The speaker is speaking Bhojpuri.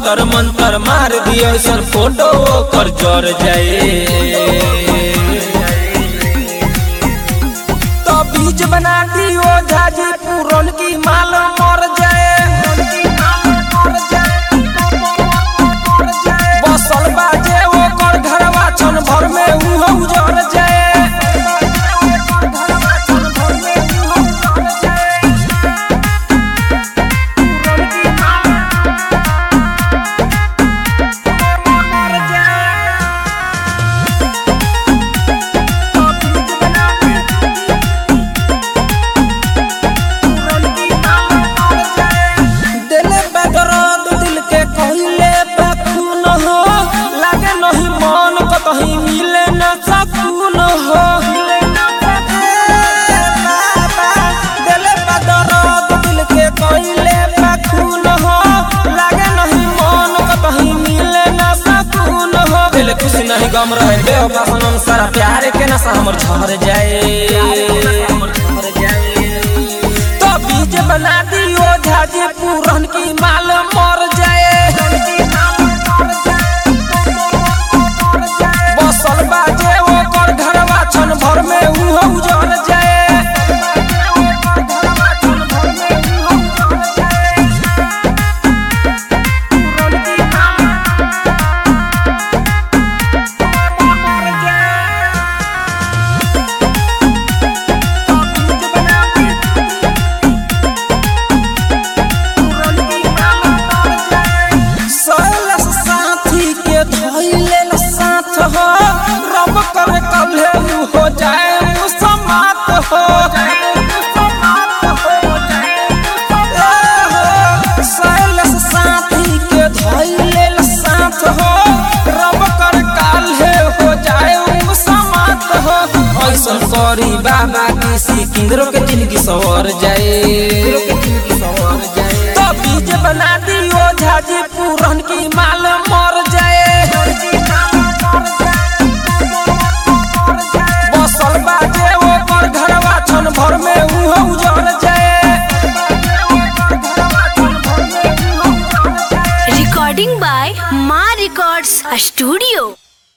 जंतर मंतर मार दियो सर फोटो कर जर जाए। तो बीज बना दियो झाजी पूरन की माल मर जाए। बसल बाजे वो कर घरवा छन भर में उहो उजर जाए। कहीं मिले न सकून हो दिले बदरद दिल के कोइले खून हो लागे नहीं मन कहीं मिले न सकून हो। दिल खुश नहीं गम रहे बेवफा सनम सारा प्यार के नशा हमर झर जाए। तो बीज बना दियो झाजी पूरन की माल मर जाए। बाजे वो कर घरवा छन भर में उहो उजर जाए। साथी के धइले साथ हो रब करे कल्हे हो जाए मुसम्मत हो। साथी के धइले साथ हो रब करे कल्हे हो जाए मुसम्मत हो। ऐसा करी बाबा किसी किंदरों के जिंदगी सवर जाए। तो बीज बना दियो झाजी पूरन की माल मर जाए। बसल बाजे वो कर घरवा छन भर में उहो उजर जाए। Recording by Maa records studio.